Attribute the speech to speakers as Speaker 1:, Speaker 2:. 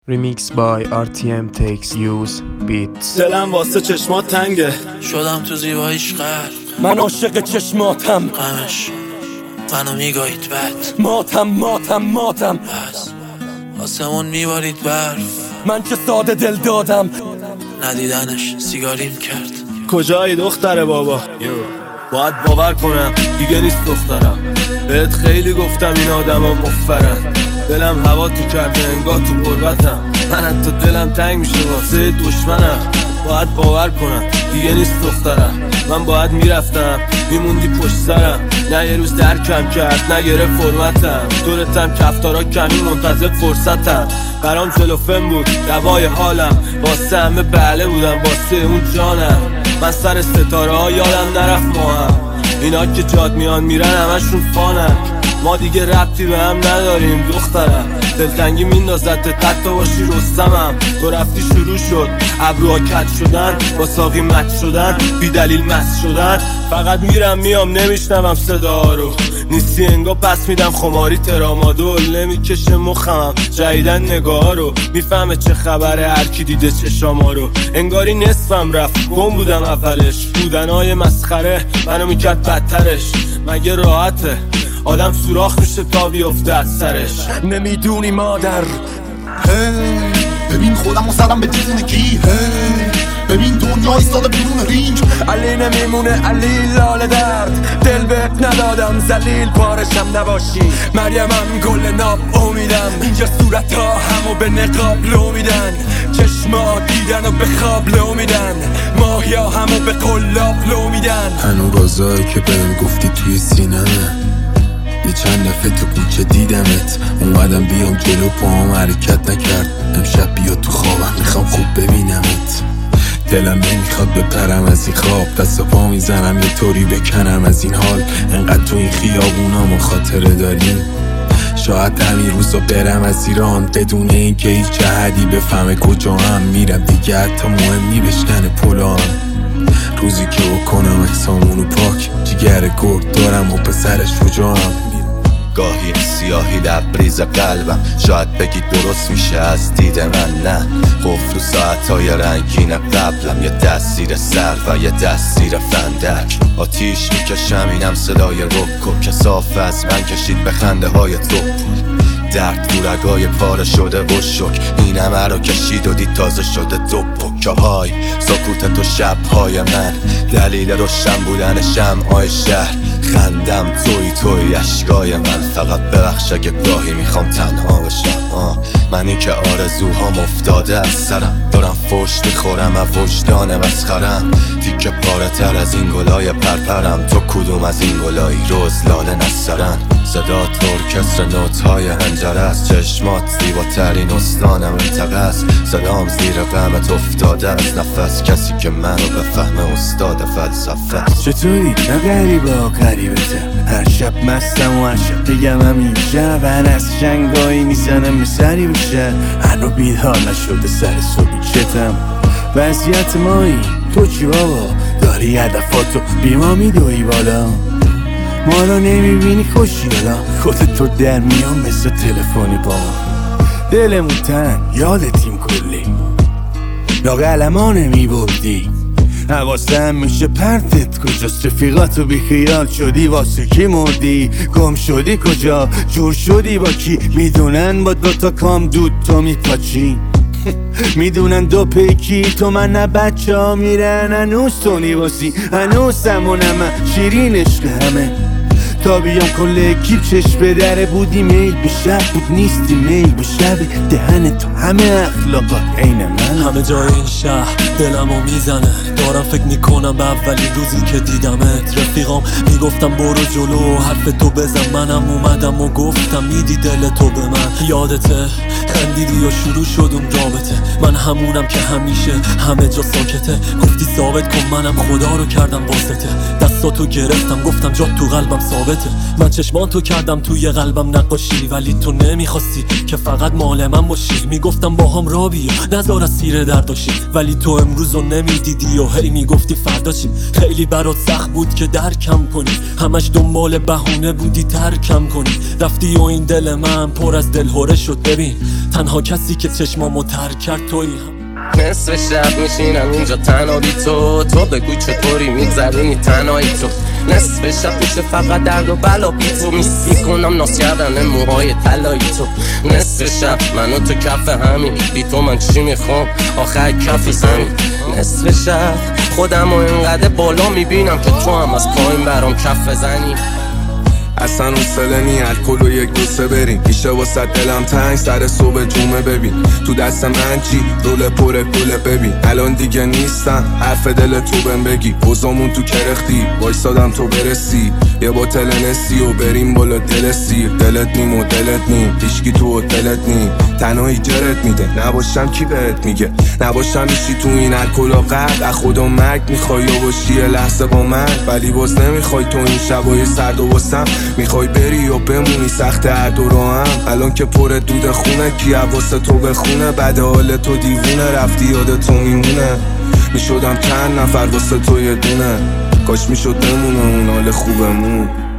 Speaker 1: Remix by RTM takes use beats.
Speaker 2: دلم واسه چشمات تنگه،
Speaker 3: شدم تو زیباییش غرق.
Speaker 2: من عاشق چشماتم،
Speaker 3: غمش منو میگاهید بد.
Speaker 2: ماتم
Speaker 3: پس آسمون میبارید برف.
Speaker 2: من که ساده دل دادم،
Speaker 3: ندیدنش سیگاریم کرد.
Speaker 2: کجایی دختر بابا؟ باید باور کنم دیگه نیست دخترم. بهت خیلی گفتم این آدم ها مفرن. دلم هوا تو کرده انگاه تو قربتم. من حتی دلم تنگ میشه واسه دشمنم. باید باور کنم دیگه نیست دخترم. من باید میرفتم میموندی پشت سرم. نه یه روز درکم کرد نگره فرمتم. دورتم کفتارا کمی منتظر فرصتم. برام جلوفن بود دوای حالم. واسه همه بله بودم واسه اون جانم. من سر ستاره ها یادم نرفت ما هم. اینا که جاد میان میرن همشون فانن. ما دیگه ربطی به هم نداریم دخترم. دلتنگی میندازد حتی باشی رستمم. تو رفتی شروع شد ابروها کج شدن، با ساقی مت شدن، بی دلیل مست شدن. فقط میرم میام نمیشنوم صدا رو. نیستی انگا پس میدم خماری ترامادول. نمیکشه مخم جدیدن نگاه رو. میفهمه چه خبره هر کی دیده چشاما رو. انگاری نصفم رفت گم بودم اولش. بودنهای مسخره منو میکرد بدترش. مگه راحته آدم سوراخ میشه تا بیفته از سرش؟ نمیدونی مادر.
Speaker 4: ببین خودم و سرم به دیوونگی. ببین دنیا ایستاده بیرون رینگ.
Speaker 2: علی نمیمونه علی لاله درد. دل بهت ندادم زلیل پارشم نباشی. مریمم گل ناب امیدم. اینجا صورت ها همو به نقاب لو میدن. چشما دیدن و به خواب لو میدن. ماهیا همو به قلاب لو میدن.
Speaker 5: هنو رازایی که بهم گفتی توی سینمه. یه چند دفعه تو کوچه دیدمت. اومدم بیام جلو پاهم حرکت نکرد. امشب بیا تو خوابم میخوام خوب ببینمت. دلم نمیخواد بپرم از این خواب. دست و پا میزنم یه طوری بکنم از این حال. انقدر تو این خیابونا ما خاطره داریم. شاید همین روزا برم از ایران بدون اینکه هیچ جهدی بفهمه کجا هم میرم. دیگه حتی مهمی بشکنه پلان. روزی که بکنم اکسامونو پاک. جگر گرد دارم و پسرش شجاعم.
Speaker 6: گاهی سیاهی لبریز قلبم. شاید بگی درست میشه از دید من. نه قفل و ساعتهای رنگین قبلم. یه دست زیر سر و یه دست زیر فندک. آتیش میکشم اینم صدای رکو. کثافه از من کشید به خنده های تو. درد دورگای پاره شده و شک. این همه رو کشید و دید تازه شده دو پکه های سکوت تو شبهای من. دلیل روشن بودن شمعای شهر. خندم توی اشکای من. فقط ببخش اگه گاهی میخوام تنها بشم. منی که آرزوهام افتاده از سرم. دارم فوش میخورم از وجدان مسخرم. دیگه پاره تر از این گلای پرپرم. تو کدوم از این گلایی روز لاله نسترن. صدا ارکستر نوت‌های هنجره است. چشمات زیباترین استانم ارتقه است. صدام زیر غمت افتاده از نفس. کسی که منو بفهمه استاد فلسفه است.
Speaker 7: چطوری؟ نه غریبه غریبته. هر شب مستم و هر شب بگم همین شب. هر از شنگایی میزنم به سری بشه. هنو بیدار نشده سر صبیچتم. وضعیت مایی تو چی بابا؟ داری هدفاتو بی ما میدوی بالا. ما رو نمیبینی خوشیالا. خودت تو در میان مثل تلفنی با دلمون تن یادتیم کلی. لاغل ما نمیبردی. حواسم میشه پرتت کجاست. رفیقاتو بی خیال شدی واسه کی مردی. گم شدی کجا جور شدی با کی. میدونن با دوتا کام دود تو میپاچی. میدونن دو پیکی تو من نه بچه ها میرن. هنوز تو نیواسی هنوز همونم شیرین عشق همه. تا بیام کل اکیب چشم به دره بودی. میل به شب بود نیستی میل به شب. دهن تو همه اخلاقات عین من.
Speaker 8: همه جای این شهر دلمو میزنه. دارم فکر میکنم به اولین روزی که دیدمت. رفیقام میگفتم برو جلو حرف تو بزن. منم اومدم و گفتم میدی دل تو به من. یادته خندیدی یا شروع شد اون رابطه. من همونم که همیشه همه جا ساکته. گفتی ثابت کن منم خدا رو کردم واسطه. دستاتو گرفتم گفتم جا تو قلبم ثابت ثابته. من چشمان تو کردم توی قلبم نقاشی، ولی تو نمیخواستی که فقط مال من باشی. میگفتم با هم را بیا نذار اسیر درداشی، ولی تو امروز رو نمیدیدی و هی میگفتی فردا چی. خیلی برات سخت بود که درکم کنی، همش دنبال بهونه بودی ترکم کنی. رفتی و این دل من پر از دلهوره شد. ببین تنها کسی که چشمامو تر کرد تویی.
Speaker 9: نصف شب میشینم اینجا تنها بی تو بگو چطوری میگذرونی تنهایی تو. نصف شب میشه فقط درد و بلا بی تو، میس میکنم ناز کردن موهای طلایی تو. نصف شب منو تو کف همین، بی تو من چی میخوام آخر کف زمین. نصف شب خودم و اینقدر بالا میبینم که تو هم از پایین برام کف بزنی.
Speaker 5: اصلا حوصله نی الکل و یک دوسه بریم، میشه واسه دلم تنگ سر صبح جمعه. ببین تو دست من چی رول پر گله. ببین الان دیگه نیستم حرف دل تو بهم بگی، اوزامون تو کرختی وایسادم تو برسی. یه بوتل نسی و بریم بالا دل سیر. دلت نیم و دلت نیم هیچکی تو و دلت نیم، تنهایی جرت میده نباشم کی بهت میگه. نباشم میشی تو این الکل و قد از خدا مرگ میخوای و باشی یه لحظه با من، ولی باز نمیخوای تو این شبای سرد و واسم. میخوای بری و بمونی سخت هر دو رو هم، الان که پر دود خونه کی واسه تو بخونه. بعد حال تو دیوونه رفتی یاد تو میمونه، میشدم چند نفر واسه تو یه دونه. کاش میشد بمونه اون حال خوبمون.